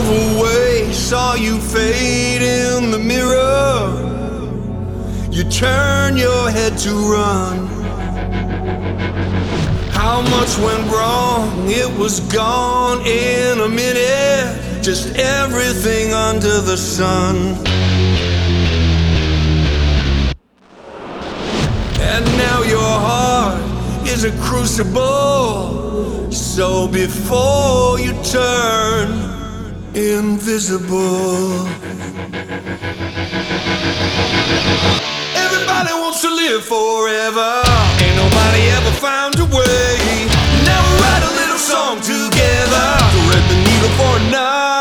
drove away, saw you fade in the mirror. You turn your head to run. How much went wrong? It was gone in a minute. Just everything under the sun. And now your heart is a crucible. So before you turn invisible, everybody wants to live forever. Ain't nobody ever found a way. Now we write a little song together to thread the needle for a night.